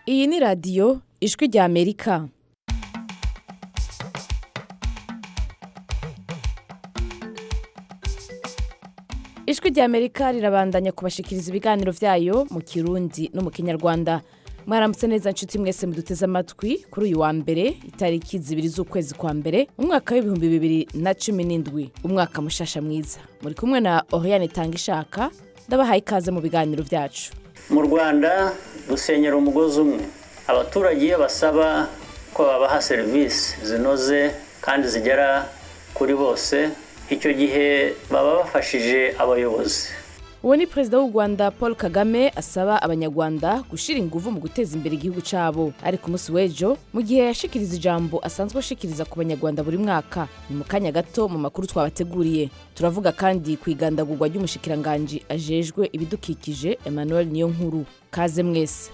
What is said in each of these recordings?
Iyi ni radiyo ijwi rya Amerika. Ijwi rya Amerika rirabandanya kubashikiriza ibiganiro vyayo mu Kirundi no mu Kinyarwanda. Mwaramutse neza nshuti mwese muduteze amatwi kuri uyu wa mbere itariki 2 z'ukwezi kwa mbere umwaka wa 2017, umwaka mushasha mwiza. Muri kumwe na Oriane Tangishaka, ndabahaye ikaze mu biganiro vyacu. Mu Rwanda dusenyera umugozi umwe. Abaturage basaba ko babaha serivisi zinoze kandi zigera kuri bose. Icyo gihe baba bafashije abayobozi. Uwo ni Perezida w'u Rwanda Paul Kagame asaba abanyarwanda gushira inguvu mu guteza imbere igihugu cabo. Ari ku munsi w'ejo mu gihe yashikiriza ijambo asanzwe ashikiriza ku banyarwanda buri mwaka. Ni mu kanya gato mu makuru twabateguriye. Turavuga kandi kwigandagurwa ry'umushikiranganje ajejwe ibidukikije Emmanuel Niyonkuru. Kaze mwese.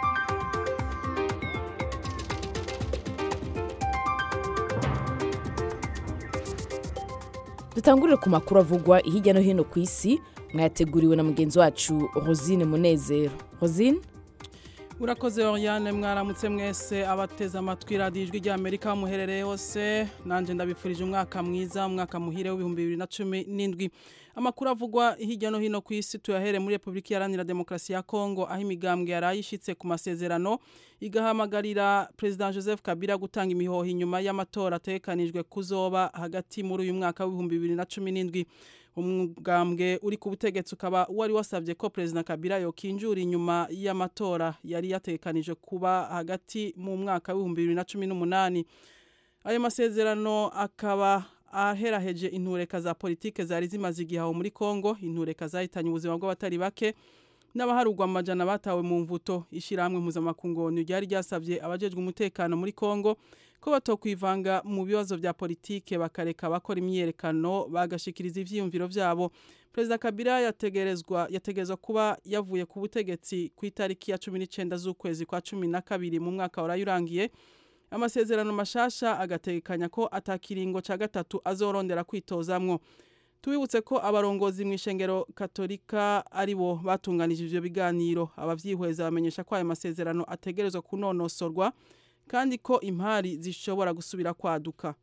Dutangurire ku makuru avugwa hirya no hino ku isi, mwayateguriwe na mugenzi wacu Rosine Munezero. Rosine? Urakoze Oriane, mwaramutse mwese abateze amatwi radiyo ijwi rya Amerika muherereye hose. Nanje ndabifurije umwaka mwiza, umwaka muhire w'2017. Amakuru avugwa hirya no hino ku isi tuyahere muri Republika Iharanira Demokarasi ya Kongo, aho imigambwe yarayishitse ku masezerano igahamagarira President Joseph Kabila gutanga imihoho inyuma y'amatora atekanijwe kuzoba hagati muri uyu mwaka w'2017. Umugambwe uri ku butegetsi ukaba wari wasavye ko President Kabila yokinjura inyuma y'amatora yari yatekanije kuba hagati mu mwaka w'2018. Ayo masezerano akaba aheraheje intureka za politike zari zimaze igihe muri Kongo. Intureka zahitanye ubuzima bw'abatari bake n'abaharugwa amajana batawe mu mvuto. Ishiramwe mpuzamakungu ryari ryasavye abajejwe umutekano muri Kongo ko batokwivanga mu bibazo vya politike bakareka bakora imyerekano bagashikiriza ivyiyumviro vyabo. President Kabila yategerezwa kuba yavuye ku butegetsi ku itariki ya 19 z'ukwezi kwa 12 mu mwaka warayurangiye. Amasezerano mashasha agatekanya ko atakiringo ca gatatu azorondera kwitozamwo. Tubibutse ko abarongozi mu ishengero Katolika aribo batunganije ivyo biganiro. Abavyihweza bamenyesha ko ayo masezerano ategerezwa kunonosorwa kandi ko impari zishobora gusubira kwaduka.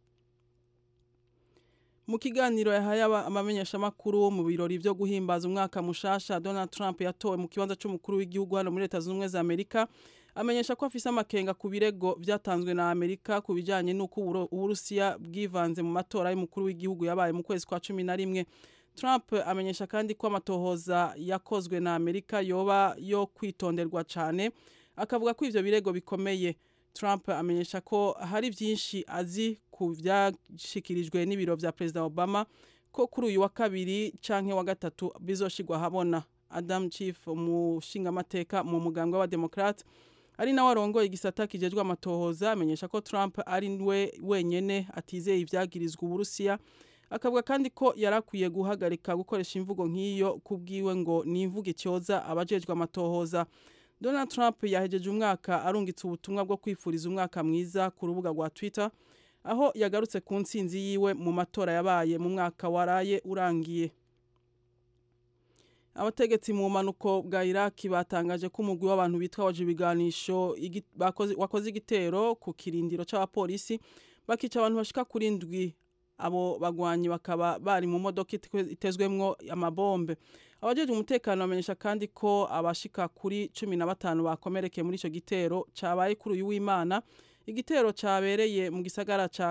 Mu kiganiro yahaye amamenyesha makuru mu birori vyo guhimbaza umwaka mushasha, Donald Trump yatowe mu kibanza c'umukuru w'igihugu hano muri Leta Zunze Ubumwe za Amerika. Amenyesha ko afise amakenga ku birego vyatanzwe na Amerika ku bijanye n'uko Uburusiya bwivanze mu matora y'umukuru w'igihugu yabaye mu kwezi kwa 11. Trump amenyesha kandi ko amatohoza yakozwe na Amerika yoba yo kwitonderwa cane, akavuga ko ivyo birego bikomeye. Trump amenyesha ko hari vyinshi azi ku vyashikirijwe n'ibiro vya President Obama ko kuri uyu wa kabiri canke wa gatatu bizoshigwa habona. Adam Schiff, umushinga amateka mu mugambwe wa Democrat ari nawe arongoye igisata kijejwe amatohoza, amenyesha ko Trump ari wenyene atizeye ivyagirizwa Uburusiya. Akavuga kandi ko yarakwiye guhagarika gukoresha imvugo nk'iyo kubwiwe ngo ni imvugo icyoza abajejwe amatohoza. Donald Trump yahejeje umwaka arungitse ubutumwa bwo kwifuriza umwaka mwiza ku rubuga rwa Twitter, aho yagarutse ku ntsinzi yiwe mu matora yabaye mu mwaka waraye urangiye. Abategetsi mu manuko bwa Iraki batangaje ko umugwi w'abantu bitwaje ibiganisho wakoze igitero ku kirindiro c'abapolisi bakica abantu bashika kuri 7. Abo bagwanyi bakaba bari mu modoka itezwemwo amabombe. Abajejwe umutekano bamenyesha kandi ko abashika kuri 15 bakomerekeye muri ico gitero cabaye kuri uyu w'Imana. Igitero cabereye mu gisagara ca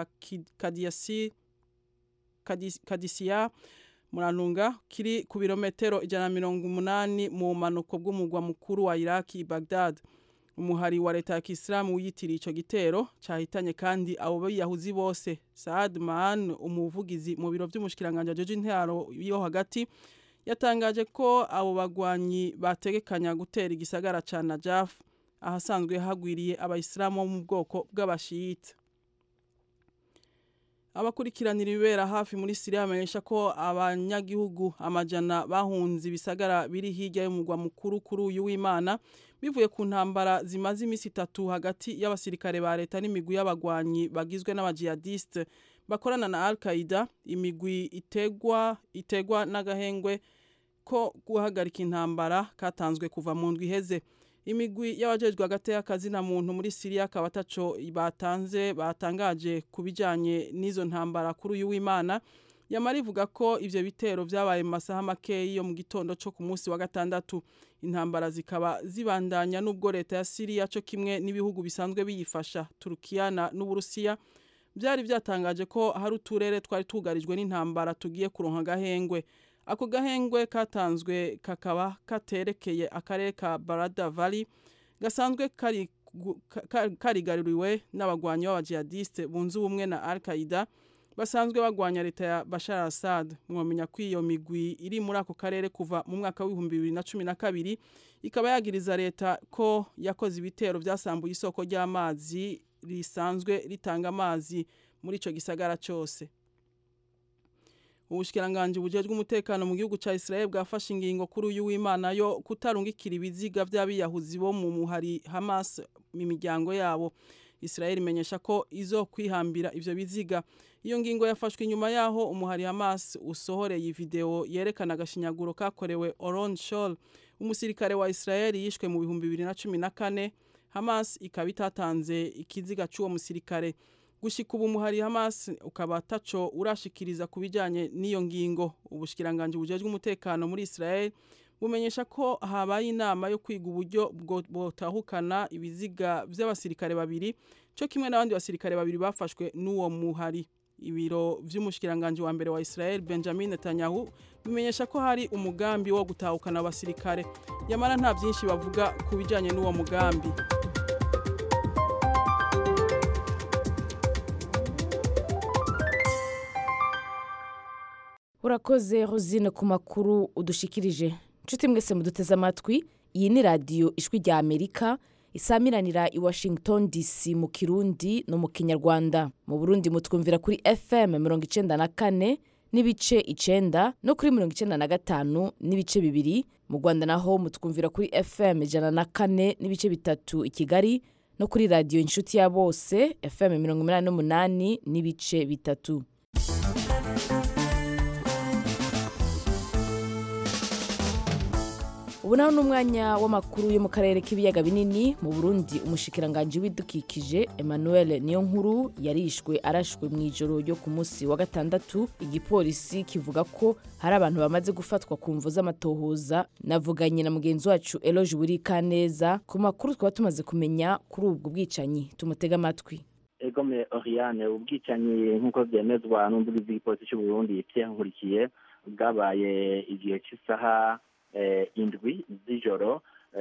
Kadisiya Muranunga kiri ku birometero 180 mu manuko bw'umugwa mukuru wa Iraki, Baghdad. Umuhari wa leta ya Kisilamu wiyitiriye ico gitero cahitanye kandi abo biyahuzi bose. Saad Maan, umuvugizi mu biro vy'umushikiranganje George Ntaro yo hagati, yatangaje ko abo bagwanyi bategekanya gutera igisagara ca Najaf ahasanzwe hagwiriye abayisilamu mu bwoko bw'abashiyita. Abakurikiranira ibibera hafi muri Syria bamenyesha ko abanyagihugu amajana bahunze ibisagara biri hirya y'umugwa mukuru kuri uyu w'Imana bivuye ku ntambara zimaze imisi 3 hagati y'abasirikare ba leta n'imigwi y'abagwanyi bagizwe n'abajihadiste bakorana na Al-Qaeda. Imigwi itegwa n'agahengwe ko guhagarika intambara katanzwe kuva mu ndwi iheze. imigwi y'abajejwe hagati y'akazi na muntu muri Syria akaba ataco batangaje kubijanye n'izo ntambara kuri uyu w'Imana yamara ivuga ko ivyo bitero vyabaye mu masaha make yo mu gitondo cyo ku munsi wa gatandatu. Intambara zikaba zibandanya n'ubwo leta ya Syria cyo kimwe n'ibihugu bisanzwe biyifasha Turkiya n'Uburusiya byari byatangaje ko hari uturere twari tugarijwe n'intambara tugiye kuronka gahengwe. Ako gahengwe katanzwe kakaba katerekeye akarere ka Barada Valley gasanzwe karigaruriwe n'abagwanyi b'abajihadiste bunze ubumwe na Al-Qaeda basanzwe bagwanya leta ya Bashar al-Assad. Mwamenya ko iyo migwi iri muri ako karere kuva mu mwaka wa 2012 ikaba yagiriza leta ko yakoze ibitero byasambuye isoko ry'amazi risanzwe ritanga amazi muri ico gisagara cyose. Ubushikiranganje bujejwe umutekano mu gihugu ca Israel bwafashe ingingo kuri uyu w'Imana yo kutarungikira ibiziga by'abiyahuzi bo mu muhari Hamas mu miryango yabo. Israel imenyesha ko izo kwihambira ivyo biziga. Iyo ngingo yafashwe inyuma yaho umuhari Hamas usohoreye video yerekana agashinyaguro kakorewe Oron Shol, umusirikare wa Israel yishwe mu 2014. Hamas ikaba itatanze ikiziga cy'uwo musirikare. Gushika ubu umuhari Hamas ukaba taco urashikiriza kubijanye n'iyo ngingo. Ubushikiranganje bujejwe umutekano muri Israel bumenyesha ko habaye inama yo kwiga uburyo botahukana ibiziga by'abasirikare babiri cyo kimwe n'abandi basirikare babiri bafashwe n'uwo muhari. Ibiro vy'umushikiranganje wa mbere wa Israel Benjamin Netanyahu bimenyesha ko hari umugambi wo gutahukana abasirikare. Yamara nta byinshi bavuga kubijanye n'uwo mugambi. Urakoze Rosine ku makuru udushikirije. Nshuti mwese muduteze amatwi, iyi ni radio Ijwi rya Amerika isamiranira i Washington DC mu Kirundi no mu Kinyarwanda. Mu Burundi mutwumvira kuri FM 94 n'ibice 9 no kuri 95 n'ibice 2. Mu Rwanda naho mutwumvira kuri FM 104 n'ibice 3 i Kigali no kuri radio Inshuti ya Bose FM 88 n'ibice 3. Ubu naho n'umwanya w'amakuru yo mu karere k'ibiyaga binini. Mu Burundi umushikiranganje w'idukikije Emmanuel Niyonkuru yarishwe arashwe mu ijoro ryo ku munsi wa gatandatu. Igipolisi kivuga ko hari abantu bamaze gufatwa ku mvo z'amatohoza. Navuganye na mugenzi wacu Eloge Burikaneza ku makuru twaba tumaze kumenya kuri ubwo bwicanyi. Tumutega amatwi. Egome Oriane, ubwicanyi nk'uko byemezwa n'umbugizi w'igipolisi cy'u Burundi Nkurikiye bwabaye igihe cy'isaha indwi z'ijoro.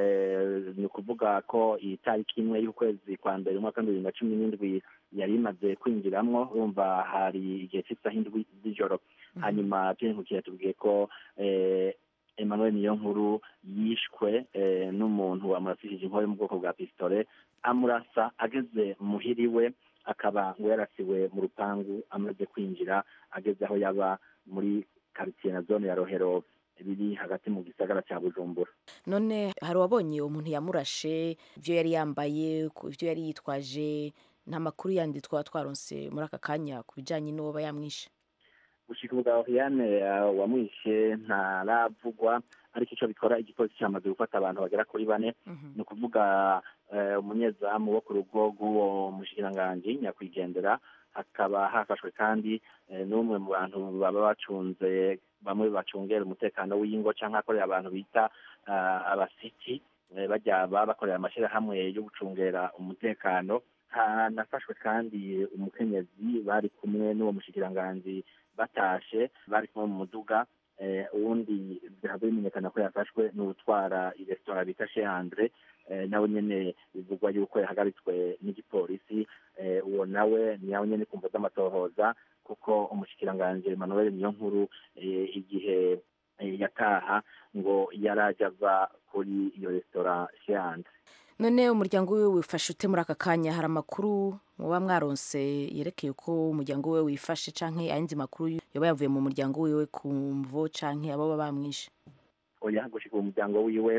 Ni ukuvuga ko itariki imwe y'ukwezi kwa mbere umwaka 2017 yari imaze kwinjiramwo. Urumva hari igihe cy'isaha indwi z'ijoro. Hanyuma Nkurikiye tubwiye ko Emmanuel Niyonkuru yishwe n'umuntu amurasishije inkoyo mu bwoko bwa pistole, amurasa ageze muhiriwe, akaba ngo yarasiwe mu rupangu amaze kwinjira, ageze aho yaba muri quartier na zone ya Rohero biri hagati mu gisagara cya Bujumbura. None hari wabonye umuntu yamurashe, ivyo yari yambaye, ivyo yari yitwaje, nta makuru yandi twaronse muri aka kanya kubijanye n'uwo yamwishe? Gushika ubwa Oriane wamwishe ntaravugwa, ariko ico bikora igipolisi cyamaze gufata abantu bagera kuri 4. Ni ukuvuga umunyezamu wo ku rugo rw'uwo mushikiranganje nyakwigendera, hakaba hafashwe kandi n'umwe mu bantu baba bacunze, bamwe bacungera umutekano w'ingo canke akorera abantu bita abasiti, bajya bakorera amashirahamwe yo gucungera umutekano. Hanafashwe kandi umukenyezi bari kumwe n'uwo mushikiranganje batashe, bari kumwe mu muduga. Uwundi byahawe bimenyekana ko yafashwe n'utwara iresitora bita Chez Andre, nawe nyene bivugwa yuko yahagaritswe n'igipolisi. Uwo nawe niyawe nyene kumva z'amatohoza, kuko umushikiranganje Emmanuel Niyonkuru igihe yataha ngo yarajava kuri iyo resitora Chez Andre. None umuryango wiwe wifashe ute muri aka kanya? Hari amakuru muba mwaronse yerekeye ko umuryango wiwe wifashe canke ayindi makuru yoba yavuye mu muryango wiwe ku mvo canke abo bamwishe? Oya, gushika umuryango wiwe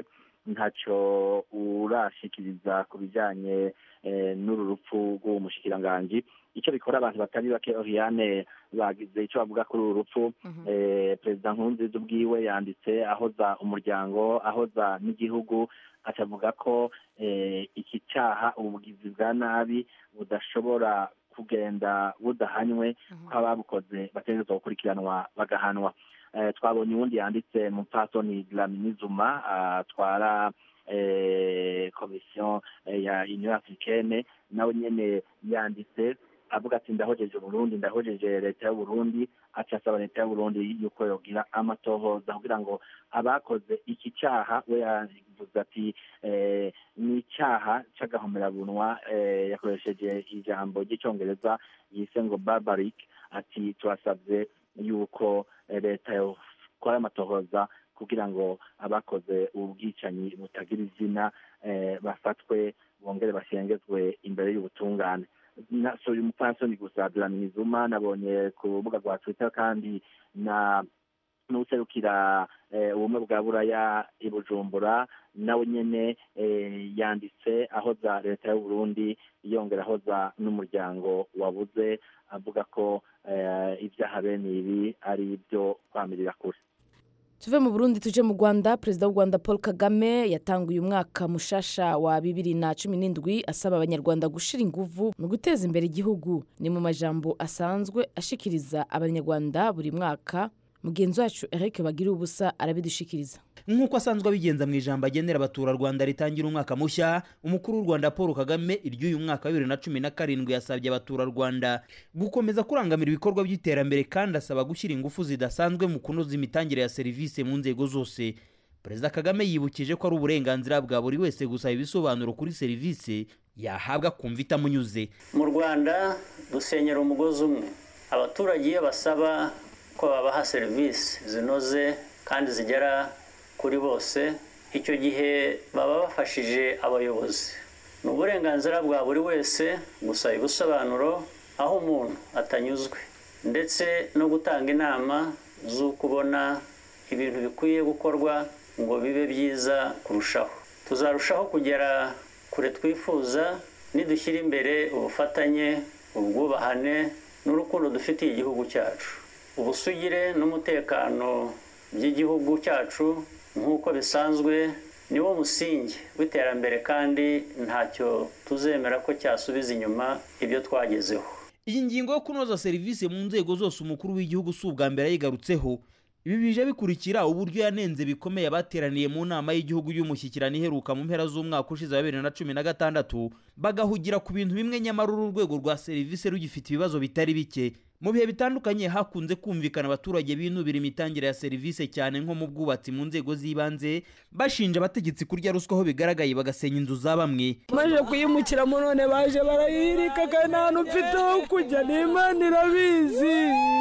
ntacyo urashikiriza ku bijyanye n'uru rupfu rw'uwo mushikiranganji. icyo bikora abantu batari bake Oriane bagize icyo bavuga kuri uru rupfu. Perezida Nkurunziza ubwiwe yanditse ahoza umuryango, ahoza n'igihugu, akavuga ko iki cyaha ubugizi bwa nabi budashobora kugenda budahanywe, ko ababukoze bategerezwa gukurikiranwa bagahanwa. Twabonye uwundi yanditse Mupfasoni Dlamini Zuma atwara komisiyo ya Union Africaine, nawe nyene yanditse avuga ati ndahojeje Burundi, ndahojeje leta y'u Burundi, acasaba leta y'u Burundi yuko yogira amatohoza kugira ngo abakoze iki cyaha, we yavuze ati ni icyaha c'agahomerabunwa, yakoresheje ijambo ry'icongereza yise ngo barbaric. Ati turasabye yuko leta yokora amatohoza kugira ngo abakoze ubwicanyi butagira izina bafatwe, bongere bashengezwe imbere y'ubutungane. So uyu mupfasoni gusa Dlamini Zuma nabonye ku rubuga rwa Twitter kandi n'userukira ubumwe bwa Buraya i Bujumbura, nawe nyene yanditse ahoza leta y'u Burundi, yongera ahoza n'umuryango wabuze, avuga ko ibyaha bene ibi ari ibyo kwamirira kure. Tuve mu Burundi tuje mu Rwanda. Perezida w'u Rwanda Paul Kagame yatanguye umwaka mushasha wa 2017 asaba abanyarwanda gushira inguvu mu guteza imbere igihugu. Ni mu majambo asanzwe ashikiriza abanyarwanda buri mwaka. Mugenzi wacu Eric Bagira ubusa arabidushikiriza. Nk'uko asanzwe abigenza mu ijambo agenera abaturarwanda ritangira umwaka mushya, umukuru w'u Rwanda Paul Kagame iry'uyu mwaka wa 2017 yasabye abaturarwanda gukomeza kurangamira ibikorwa by'iterambere, kandi asaba gushyira ingufu zidasanzwe mu kunoza imitangire ya serivisi mu nzego zose. Perezida Kagame yibukije ko ari uburenganzira bwa buri wese gusaba ibisobanuro kuri serivisi yahabwa kumva itamunyuze. Mu Rwanda dusenyera umugozi umwe. Abaturage basaba ko babaha serivisi zinoze kandi zigera kuri bose, icyo gihe baba bafashije abayobozi. Ni uburenganzira bwa buri wese gusaba ibisobanuro aho umuntu atanyuzwe, ndetse no gutanga inama z'uko ubona ibintu bikwiye gukorwa ngo bibe byiza kurushaho. Tuzarushaho kugera kure twifuza nidushyira imbere ubufatanye, ubwubahane n'urukundo dufitiye igihugu cyacu. Ubusugire n'umutekano by'igihugu cyacu nk'uko bisanzwe niwo musingi w'iterambere, kandi ntacyo tuzemera ko cyasubiza inyuma ibyo twagezeho. Iyi ngingo yo kunoza serivisi mu nzego zose umukuru w'igihugu si ubwa mbere yigarutseho. Ibi bije bikurikira uburyo yanenze bikomeye abateraniye mu nama y'igihugu y'umushyikirano iheruka mu mpera z'umwaka ushize wa 2016 bagahugira ku bintu bimwe, nyamara urwego rwa serivisi rugifite ibibazo bitari bike. Mu bihe bitandukanye hakunze kumvikana abaturage binubira imitangire ya serivisi cyane nko mu bwubatsi mu nzego z'ibanze, bashinja abategetsi kurya ruswa aho bigaragaye bagasenya inzu za bamwe. Maje kuyimukiramo none baje barayirika, kandi nta mfite aho kujya, n'Imana irabizi.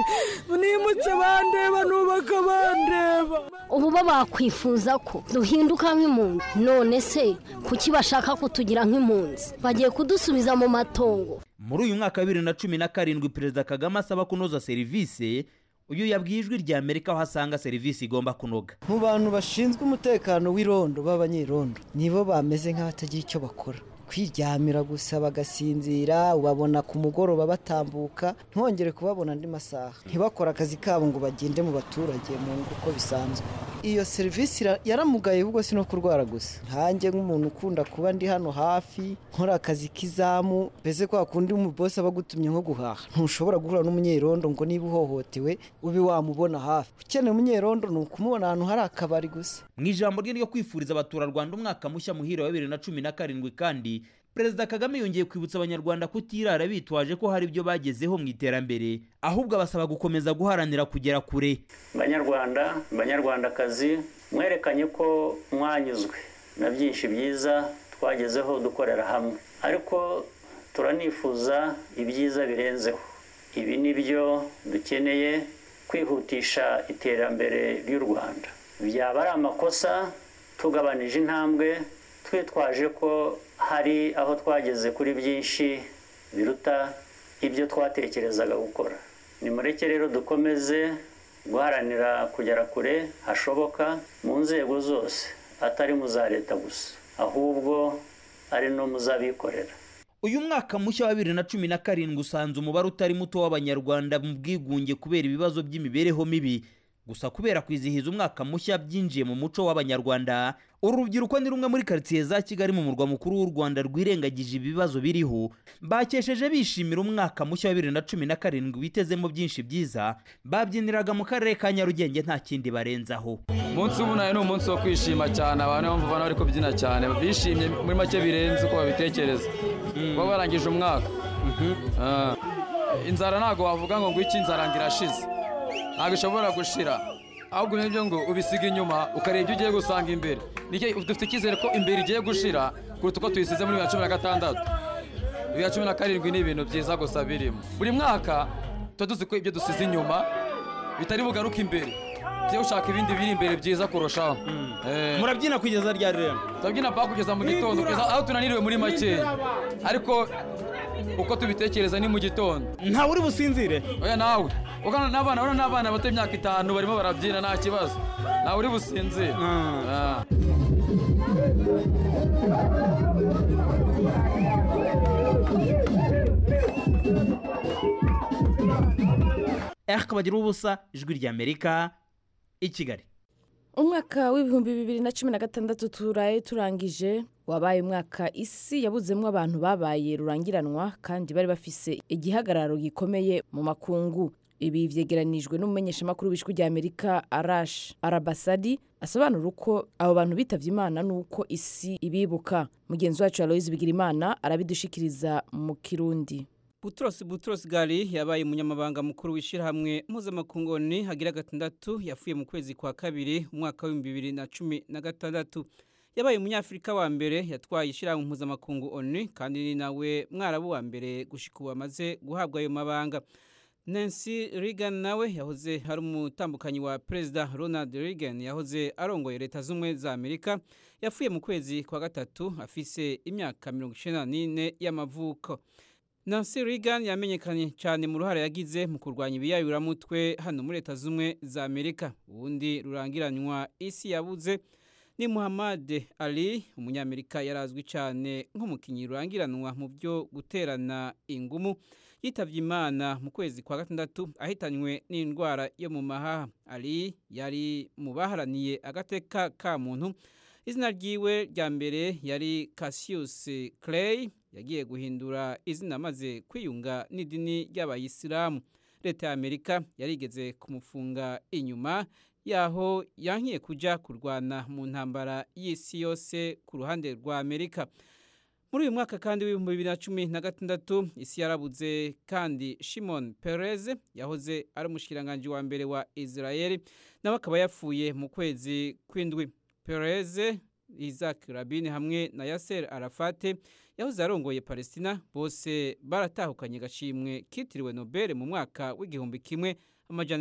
Nimutse bandeba nubaka bandeba. Ubu bakwifuza ko duhinduka nk'impunzi, none se kuki bashaka kutugira nk'impunzi? Bagiye kudusubiza mu matongo. Muri uyu mwaka wa 2017 Perezida Kagame asaba kunoza serivisi. Uyu yabwiye Ijwi rya Amerika aho asanga serivisi igomba kunoga. Mu bantu bashinzwe umutekano w'irondo b'abanyerondo, nibo bameze nk'abatagira icyo bakora, kwiryamira gusa bagasinzira, ubabona ku mugoroba batambuka, ntongere kubabona andi masaha, ntibakora akazi kabo ngo bagende mu baturage mu ngo uko bisanzwe. Iyo serivisi yaramugaye, ahubwo si no kurwara gusa. Nkanjye nk'umuntu ukunda kuba ndi hano hafi nkora akazi k'izamu, mbese kwa kundi umubosi aba agutumye nko guhaha, ntushobora guhura n'umunyerondo ngo niba uhohotewe ube wamubona hafi. Ukeneye umunyerondo ni ukumubona ahantu hari akabari gusa. Mu ijambo rye ryo kwifuriza abaturarwanda umwaka mushya muhire wa 2017 kandi Perezida Kagame yongeye kwibutsa abanyarwanda kutirara bitwaje ko hari ibyo bagezeho mu iterambere, ahubwo abasaba gukomeza guharanira kugera kure. Banyarwanda, banyarwandakazi, mwerekanye ko mwanyuzwe na byinshi byiza twagezeho dukorera hamwe, ariko turanifuza ibyiza birenzeho. Ibi nibyo dukeneye kwihutisha iterambere ry'u Rwanda. Byaba ari amakosa tugabanije intambwe twitwaje ko hari aho twageze kuri byinshi biruta ibyo twatekerezaga gukora. Nimureke rero dukomeze guharanira kugera kure hashoboka mu nzego zose atari mu za leta gusa ahubwo ari no muzabikorera. Uyu mwaka mushya wa 2017 usanze umubare utari muto w'abanyarwanda mu bwigunge kubera ibibazo by'imibereho mibi. Gusa kubera kwizihiza umwaka mushya byinjiye mu muco w'abanyarwanda, uru rubyiruko ni rumwe muri quartier za Kigali mu murwa mukuru w'u Rwanda rwirengagije ibibazo biriho, bakesheje bishimira umwaka mushya wa 2017 bitezemo byinshi byiza, babyiniraga mu karere ka Nyarugenge nta kindi barenzaho. Umunsi w'ubunaye ni umunsi wo kwishima cyane, abantu bamva bana ariko byina cyane, bishimye muri make birenze uko babitekereza. Baba barangije umwaka. Inzara ntago wavuga ngo iki inzara ngirashize. Ntabwo ishobora gushira, ahubwo n'ibyo ngo ubisiga inyuma ukareba ibyo ugiye gusanga imbere. Nike dufite icyizere ko imbere igiye gushira kuruta uko tuyisize muri 2016. 2017 ni ibintu byiza gusa birimo. Buri mwaka tuduzi ko ibyo dusize inyuma bitari bugaruka imbere. Tugiye gushaka ibindi biri imbere byiza kurushaho. Murabyina kugeza ryari rero? Turabyina pa kugeza mu gitondo, kugeza aho tunaniriwe muri make. Ariko uko tubitekereza ni mu gitondo. Nta uri businzire? Oya nawe. Ukana n'abana bato imyaka 5 barimo barabyina nta kibazo. Nawe uri businzire. Bagira ubusa ijwi rya Amerika i Kigali. Umwaka w'ibihumbi 2016 turaye turangije wabaye umwaka isi yabuzemwe abantu babaye rurangiranwa kandi bari bafise igihagararo gikomeye mu makungu. Ibi vyegeranijwe n'umumenyeshamakuru w'ijwi rya Amerika Arash Arabasadi asobanura uko abo bantu bitavye Imana nuko isi ibibuka. Mugenzi wacu Aloise Bigirimana arabidushikiriza mu Kirundi. Butros Ghali yabaye umunyamabanga mukuru w'ishirahamwe mpuzamakungu ONU hagira gatandatu yafuye mu kwezi kwa kabiri umwaka wa 2016. Yabaye umunyafrika wa mbere yatwaye ishirahamwe mpuzamakungu ONU kandi ni nawe mwarabu wa mbere gushika amaze guhabwa ayo mabanga. Nancy Reagan nawe yahoze hari umutambukanyi wa President Ronald Reagan yahoze arongoye leta z'umwe za Amerika yafuye mu kwezi kwa gatatu afise imyaka 94 y'amavuko. Nancy Reagan yamenyekanye cyane mu ruhare yagize mu kurwanya ibiyayuramutwe hano muri leta z'umwe za Amerika. Ubundi rurangiranywa isi yabuze ni Muhammad Ali, umunyamerika yarazwi cyane nk'umukinyi rurangiranwa mu byo guterana ingumu. Yitavye Imana mu kwezi kwa gatandatu ahitanywe n'indwara yo mu mahaha. Ali yari mu baharaniye agateka ka muntu. Izina ryiwe rya mbere yari Cassius Clay, yagiye guhindura izina maze kwiyunga n'idini ry'abayisilamu. Leta ya Amerika yarigeze kumufunga inyuma yaho yankiye kuja kurwana mu ntambara y'isi yose ku ruhande rwa Amerika. Muri uyu mwaka kandi w'ibihumbi 2016 isi yarabuze kandi Shimon Peres yahoze ari umushikiranganje wa mbere wa Israel nawe akaba yafuye mu kwezi kw'indwi. Peres, Isaac Rabin hamwe na Yasser Arafat yahoze arongoye Palestina bose baratahukanye gashimwe kitiriwe Nobel mu mwaka w'igihumbi kimwe amajana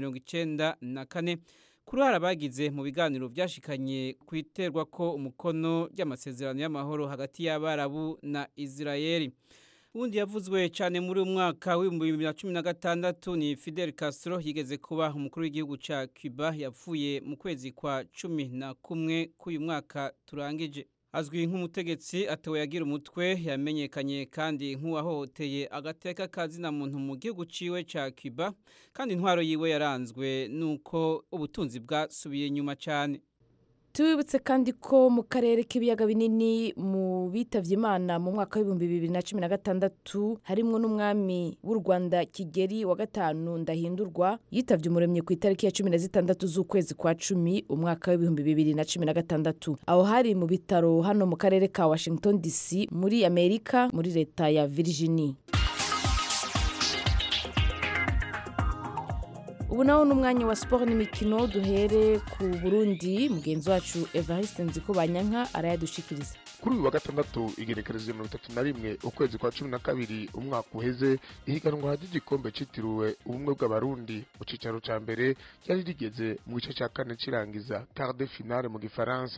1994 kuruhara bagize mu biganiro byashikanye kwiterwa ko umukono ry'amasezerano y'amahoro hagati y'Abarabu na Israeli. Undi yavuzwe cyane muri umwaka w'ibihumbi 2016 ni Fidel Castro yigeze kuba umukuru w'igihugu ca Cuba yapfuye mu kwezi kwa 11 k'uyu mwaka turangije. Azwi nk'umutegetsi atawe yagira umutwe yamenyekanye kandi nk'uwahohoteye agateka kazina muntu mu gihugu ciwe ca Cuba kandi intwaro yiwe yaranzwe nuko ubutunzi bwasubiye inyuma cyane. Tubibutse kandi ko mu karere k'ibiyaga binini mu bitavye Imana mu mwaka wa 2016 harimwo n'umwami w'u Rwanda Kigeli wa gatanu Ndahindurwa yitavye umuremyi ku itariki ya 16 z'ukwezi kwa 10 umwaka wa 2016. Aho hari mu bitaro hano mu karere ka Washington DC muri Amerika muri leta ya Virginia. Ubu naho n'umwanya wa sport n'imikino duhere ku Burundi. Mugenzi wacu Evariste Nzikobanyanka arayadushikiriza. Kuri uyu wa gatandatu igenekerezo 31 ukwezi kwa 12 umwaka uheze ihiganwa ry'igikombe citiriwe ubumwe bw'abarundi mu cicaro ca mbere cyari rigeze mu gice cya kane cirangiza quart de finale mu gifaransa ku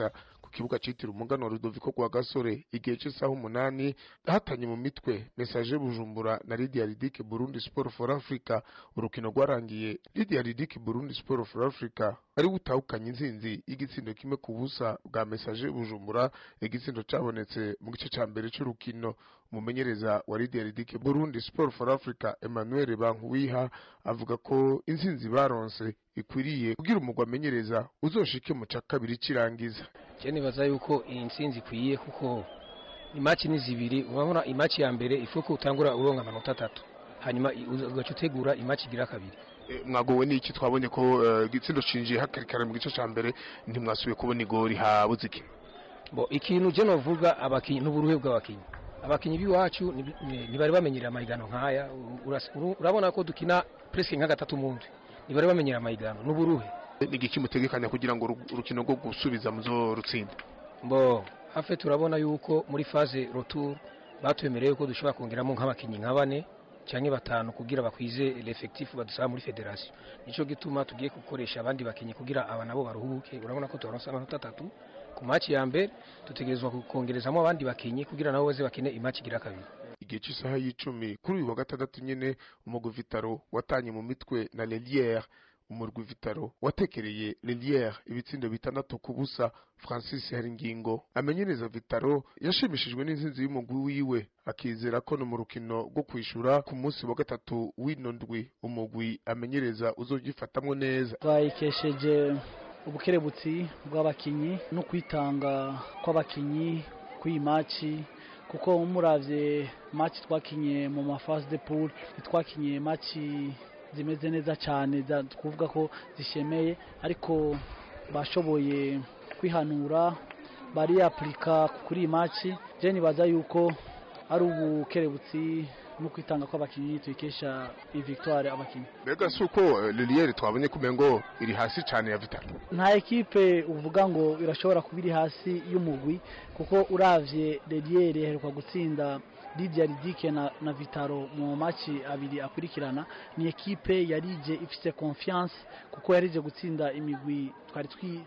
kibuga citiriwe umuganwa Rudoviko kwa Gasore igihe cy'isaha 8 hatanye mu mitwe Messager Bujumbura na Lydia Ridike Burundi Sport for Africa. Urukino rwarangiye Lydia Ridike Burundi Sport for Africa ari gutahukanye inzinzi igitsindo kimwe ku busa bwa Messager Bujumbura. Igitsindo cabonetse mu gice ca mbere c'urukino. Umumenyereza wa Lydia Ridike Burundi Sport for Africa Emmanuel Bankuwiha avuga ko inzinzi baronse ikwiriye kugira umugwa amenyereza uzoshike mu ca kabiri cirangiza. Je nibaza yuko iyi nsinzi ikwiye kuko imaci ni zibiri. Urabona imaci ya mbere ifuko utangura uronga amanota 3 hanyuma ugacutegura imaci gira kabiri. Mwagowe n'iki twabonye ko gitsindo cinjiye hakarikara mu gice ca mbere ntimwasubiye kubona igori habuze iki. Bo ikintu je novuga abakinyi n'uburuhe bw'abakinyi. Abakinyi biwacu nibari bamenyera amahigano nkaya. Urabona ko dukina presque nka gatatu mundu. Nibari bamenyera amahigano n'uburuhe. Nigiki mutegekanya kugira ngo urukino rwo gusubiza muzo rutsinda. Bo hafe turabona yuko muri phase retour batwemereye ko dushobora kongeramo nk'abakinyi nka 4 canke 5 kugira bakwize l'effectif badusaba muri federation. Nico gituma tugiye gukoresha abandi bakinyi kugira aba nabo baruhuke. Urabona ko turonsa amanota 3 ku match ya mbere, tutegerezwa kongerezamo abandi bakinyi kugira nabo baze bakine imatch gira kabiri. Igihe cy'isaha y'icumi kuri uyu wa gatandatu nyene umugwi Vitaro watanye mu mitwe na Lelière. Umurwi Vitaro watekereye Lelière ibitsindo 6 ku busa. Francis Haringingo amenyereza Vitaro yashimishijwe n'inzinzi y'umugwi wiwe, akizera ko no mu rukino rwo kwishura ku munsi wa gatatu w'inondwi umugwi amenyereza uzogifatamwe neza. Twayikesheje ubukerebutsi bw'abakinyi no kwitanga kw'abakinyi kuri match, kuko umuravye match twakinye mu mafase de poule, twakinye match zimeze neza cyane kuvuga ko zishemeye, ariko bashoboye kwihanura bari aplika kuri match. Je nibaza yuko ari ubukerebutsi no kwitanga kw'abakinyi tuyikesha iyi victoire abakinyi. Mbega suko Lelière twabonye kumengo iri hasi cyane ya Vitaro. Nta ekipe uvuga ngo irashobora kubiri hasi y'umugwi, kuko uravye Lelière heruka gutsinda Lydia Ridike na Vitaro mu match abiri akurikirana. Ni ekipe yarije ifite confiance kuko yarije gutsinda imigwi twari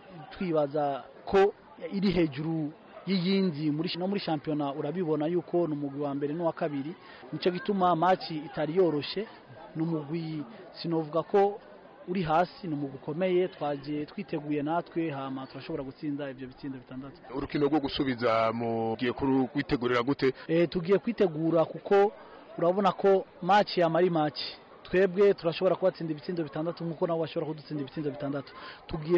twibaza ko iri hejuru y'iyindi muri championnat. Urabibona yuko n'umugwi wa mbere n'uwa kabiri, nico gituma match itari yoroshe. N'umugwi sinovuga ko uri hasi, n'umugwi ukomeye. Twaje twiteguye natwe hama turashobora gutsinda ivyo bitsindo 6. Urukino rwo gusubiza mu giye kwitegurira gute? Tugiye kwitegura kuko urabona ko match ya mari match twebwe turashobora kubatsinda ibitsindo 6 nkuko nabo bashobora kudutsinda ibitsindo 6. Tugiye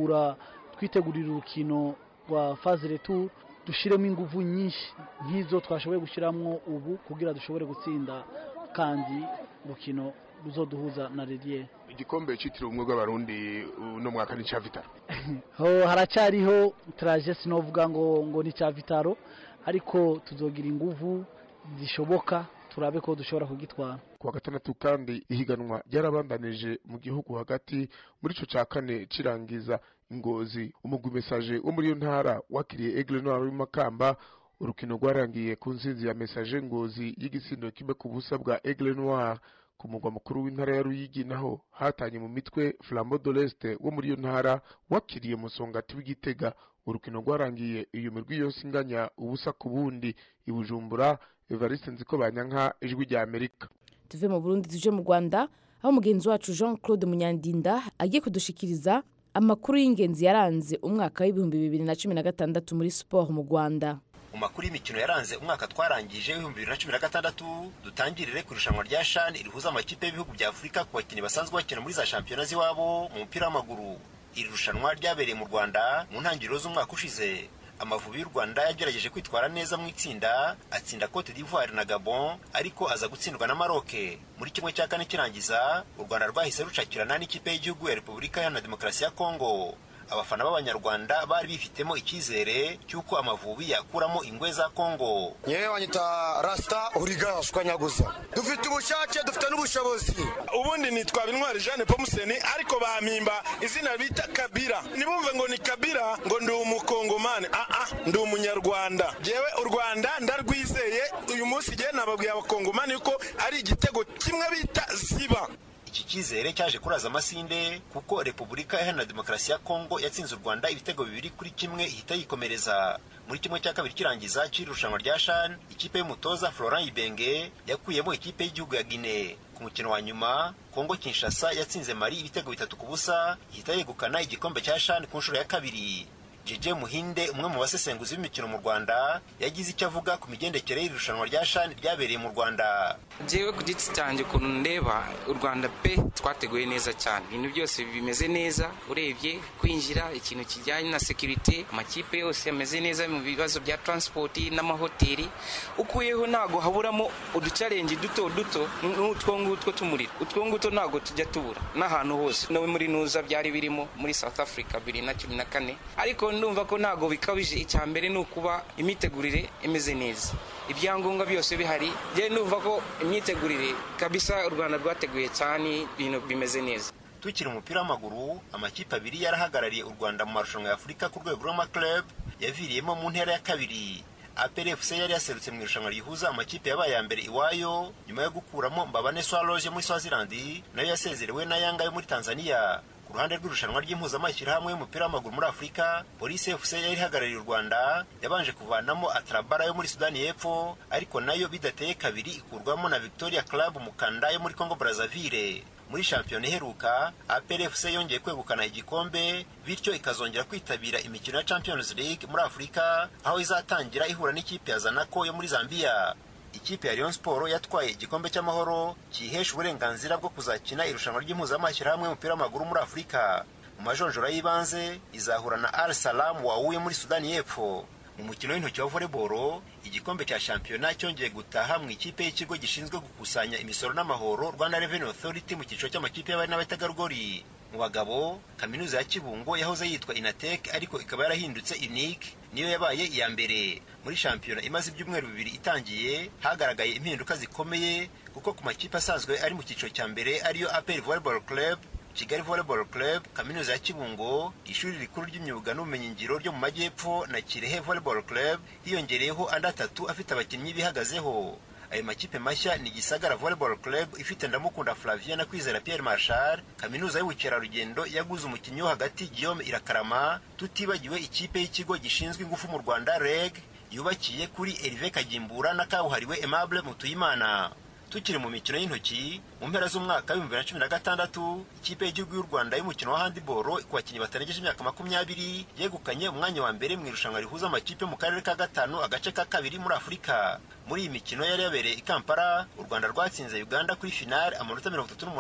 kwitegurira urukino wa phase retour, dushiremo ingufu nyinshi nkizo twashoboye gushiramwo ubu kugira dushobore gutsinda kandi urukino ruzoduhuza na Lelière. Igikombe citiriwe umwe bw'abarundi no mwaka ni ca Vitaro. Haracyariho traje sinovuga ngo ni ca Vitaro, ariko tuzogira ingufu zishoboka turabe ko dushobora kugitwara. Kuwa gatandatu kandi ihiganwa ryarabandanije mu gihugu hagati muri ico ca kane cirangiza Ngozi. Umugwi Messager wo muri yo ntara wakiriye Aigle Noir w'Imakamba. Urukino rwarangiye ku nsinzi ya Messager Ngozi y'igitsindo kimwe ku busa bwa Aigle Noir. Ku mugwa mukuru w'intara ya Ruyigi naho hatanye mu mitwe Flambeau de l'Est wo muri yo ntara wakiriye Musongati w'Igitega. Urukino rwarangiye iyo mirwi yose inganya ubusa ku bundi. I Bujumbura, Evariste Nzikobanyanka, Ijwi rya Amerika. Tuve mu Burundi tuje mu Rwanda, aho mugenzi wacu Jean-Claude Munyandinda agiye kudushikiriza amakuru y'ingenzi yaranze umwaka w'2016 muri sport mu Rwanda. Mu makuru y'imikino yaranze umwaka twarangije 2016, dutangirire ku irushanwa rya CHAN irihuza amakipe y'ibihugu bya Afurika ku bakinnyi basanzwe bakina muri za championnat z'iwabo mu mupira w'amaguru. Iri rushanwa ryabereye mu Rwanda mu ntangiriro z'umwaka ushize. Amavubi y'u Rwanda yagerageje kwitwara neza mu itsinda, atsinda Cote d'Ivoire na Gabon, ariko aza gutsindwa na Maroc. Muri kimwe cya kane kirangiza, u Rwanda rwahise rucakirana n'ikipe y'igihugu ya Repubulika Iharanira Demokarasi ya Kongo. Abafana b'Abanyarwanda bari bifitemo icyizere cyuko Amavubi yakuramo ingwe za Kongo. Yewe wanyita Rasta Uriga Shwanyaguza. Dufite ubushake, dufite n'ubushobozi. Ubundi nitwa Bintwari Jeanne Pomuseni, ariko bampimba izina bita Kabira. Nibumve ngo ni Kabira ngo ndi umukongomane. Ndi umunyarwanda. Jewe u Rwanda ndarwizeye. Uyu munsi je nababwiye abakongomane yuko ari igitego kimwe bita ziba. iki cyizere cyaje kuraza amasinde kuko Repubulika Iharanira Demokarasi ya Kongo yatsinze u Rwanda ibitego 2-1 ihita yikomereza. Muri kimwe cya kabiri kirangiza cy'irushanwa rya CHAN, ikipe y'umutoza Florent Ibenge yakuyemo ikipe y'igihugu ya Guinea. Ku mukino wa nyuma, Kongo Kinshasa yatsinze Mali ibitego 3-0 ihita yegukana igikombe cya CHAN ku nshuro ya kabiri. Jeje Muhinde, umwe mu basesenguzi b'imikino mu Rwanda, yagize icyo avuga ku migendekere y'irushanwa rya CHAN ryabereye mu Rwanda. Jewe ku giti cyanjye ukuntu ndeba u Rwanda pe twateguye neza cyane, ibintu byose bimeze neza, urebye kwinjira ikintu kijyanye na security, amakipe yose yameze neza mu bibazo bya transport n'amahoteli, ukuyeho nago haburamo uduchallenge duto n'utwo tumurira, utwo nago tujya tubura n'ahantu hose no muri nuza byari birimo muri South Africa 2014, ariko ndumva ko nago bikabije. Icyambere nukuba imitegurire imeze neza, ibyangombwa byose bihari. Je ndumva ko imyitegurire kabisa u Rwanda rwateguye cyane, ibintu bimeze neza. Tukiri umupira w'amaguru, amakipe abiri yarahagarariye u Rwanda mu marushanwa ya Afurika ku rwego rw'amaclub yaviriyemo mu ntera ya kabiri. APR FC yari yaserutse mu irushanwa rihuza amakipe yabaye ya mbere iwayo nyuma yo gukuramo Mbabane Swallows muri Swaziland, nayo yasezerewe na Yanga yo muri Tanzania. Ku ruhande rw'irushanwa ry'impuzamashyirahamwe y'umupira w'amaguru muri Afurika, Police FC yari ihagarariye u Rwanda yabanje kuvanamo Atrabara yo muri Sudani y'Epfo, ariko nayo bidateye kabiri ikurwamo na Victoria Club Mukanda yo muri Congo Brazzaville. Muri shampiyona iheruka, APR FC yongeye kwegukana igikombe, bityo ikazongera kwitabira imikino ya Champions League muri Afurika, aho izatangira ihura n'ikipe ya Zanaco yo muri Zambia. Ikipe ya Lyon Sport yatwaye igikombe cy'amahoro kihesha uburenganzira bwo kuzakina irushanwa ry'impuzamashyirahamwe y'umupira w'amaguru muri Afurika. Mu majonjora y'ibanze izahura na Al Salam wawuye muri Sudani y'Epfo. Mu mukino w'intoki wa volleyball, igikombe cya shampiyona cyongeye gutaha mu ikipe y'ikigo gishinzwe gukusanya imisoro n'amahoro Rwanda Revenue Authority mu cyiciro cy'amakipe y'abari n'abategarugori. Mu bagabo, kaminuza ya Kibungo yahoze yitwa Inatek ariko ikaba yarahindutse Unique, niyo yabaye iya mbere. Muri shampiyona imaze ibyumweru 2 itangiye, hagaragaye impinduka zikomeye kuko ku makipe asanzwe ari mu cyiciro cya mbere ariyo APR Volleyball Club, Kigali Volleyball Club, kaminuza ya Kibungo, ishuri rikuru ry'imyuga n'ubumenyingiro ryo mu Majyepfo na Kirehe Volleyball Club, hiyongereyeho andi 3 afite abakinnyi bihagazeho. Ayo makipe mashya ni Gisagara Volleyball Club ifite Ndamukunda Flavien na Kwizera Pierre Marshal, kaminuza y'ubukerarugendo yaguze umukinnyi wo hagati Guillaume Irakarama, tutibagiwe ikipe y'ikigo gishinzwe ingufu mu Rwanda REG yubakiye kuri Hervé Kagimbura na kabuhariwe Aimable Mutuyimana. Tukiri mu mikino y'intoki, mu mpera z'umwaka wa 2016, ikipe y'igihugu y'u Rwanda y'umukino wa handball ku bakinnyi batarengeje imyaka 20 yegukanye umwanya wa mbere mu irushanwa rihuza amakipe mu karere ka gatanu agace ka kabiri muri Afurika. Muri iyi mikino yari yabereye i Kampala, u Rwanda rwatsinze Uganda kuri finale amanota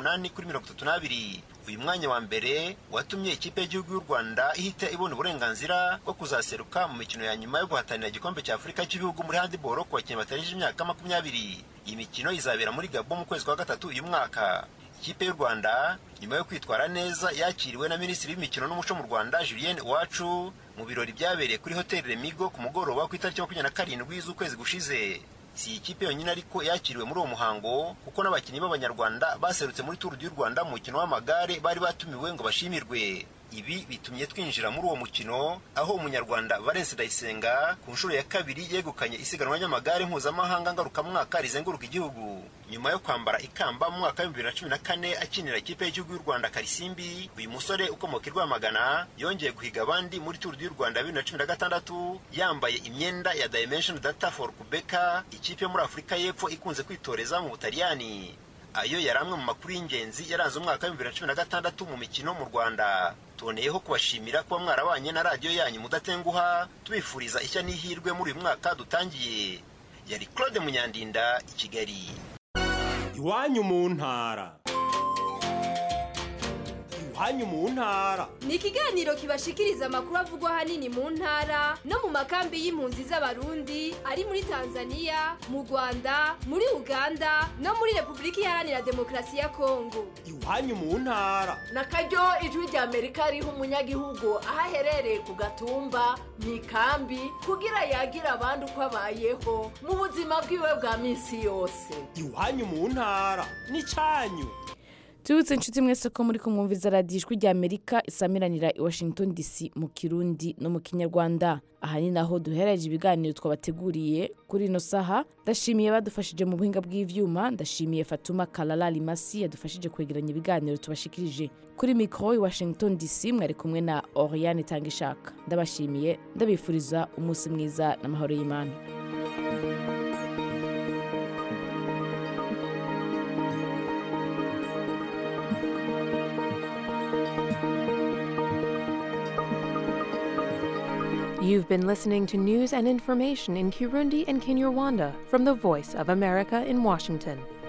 38-32. Uyu mwanya wa mbere watumye ikipe y'igihugu y'u Rwanda ihita ibona uburenganzira bwo kuzaseruka mu mikino ya nyuma yo guhatanira igikombe cya Afurika cy'ibihugu muri handball ku bakinnyi batarengeje imyaka 20. Iyi mikino izabera muri Gabon mu kwezi kwa gatatu uyu mwaka. Ikipe y'u Rwanda nyuma yo kwitwara neza yakiriwe na Minisitiri w'Imikino n'Umuco mu Rwanda Julien Uwacu mu birori byabereye kuri Hotel Remigo ku mugoroba ku itariki 27 z'ukwezi gushize. Si ikipe yonyine ariko yakiriwe muri uwo muhango kuko n'abakinnyi b'Abanyarwanda baserutse muri Tour du Rwanda mu mukino w'amagare bari batumiwe ngo bashimirwe. Ibi bitumye twinjira muri uwo mukino aho umunyarwanda Valence Ndayisenga ku nshuro ya kabiri yegukanye isiganwa ry'amagare mpuzamahanga ngarukamwaka rizenguruka igihugu. Nyuma yo kwambara ikamba mu mwaka wa 2014 akinira ikipe y'igihugu y'u Rwanda Karisimbi, uyu musore ukomoka i Rwamagana yongeye guhiga abandi muri Tour du Rwanda 2016 yambaye imyenda ya Dimension Data for Quebec, ikipe muri Afurika y'Epfo ikunze kwitoreza mu Butaliyani. Ayo yaramwe mu makuru y'ingenzi yaranze umwaka wa 2016 mu mikino mu Rwanda. Tuboneyeho kubashimira kuba mwarabanye na radio yanyu mudatenguha, tubifuriza ishya n'ihirwe muri uyu mwaka dutangiye. Yari Claude Munyandinda i Kigali. Iwanyu mu ntara. Iwanyu mu ntara ni ikiganiro kibashikiriza amakuru avugwa hanini mu ntara no mu makambi y'impunzi z'abarundi ari muri Tanzania, mu Rwanda, muri Uganda no muri Republika Iharanira Demokarasi ya Kongo. Iwanyu mu ntara nakaryo ijwi rya Amerika riha umunyagihugu ahaherereye ku gatumba mu ikambi kugira yagira abandi uko abayeho mu buzima bwiwe bwa minsi yose. Iwanyu mu ntara ni cyanyu. tubutse inshuti mwese ko muri kumwumviza radiyo ijwi rya Amerika isamiranira i Washington DC mu Kirundi no mu Kinyarwanda. Aha ni naho duhereje ibiganiro twabateguriye kuri ino saha. Ndashimiye badufashije mu buhinga bw'ivyuma, ndashimiye Fatuma Kalala Limasi yadufashije kwegeranya ibiganiro tubashikirije. Kuri mikro i Washington DC mwari kumwe na Oriane Tangishaka. Ndabashimiye, ndabifuriza umunsi mwiza n'amahoro y'Imana. You've been listening to news and information in Kirundi and Kinyarwanda from the Voice of America in Washington.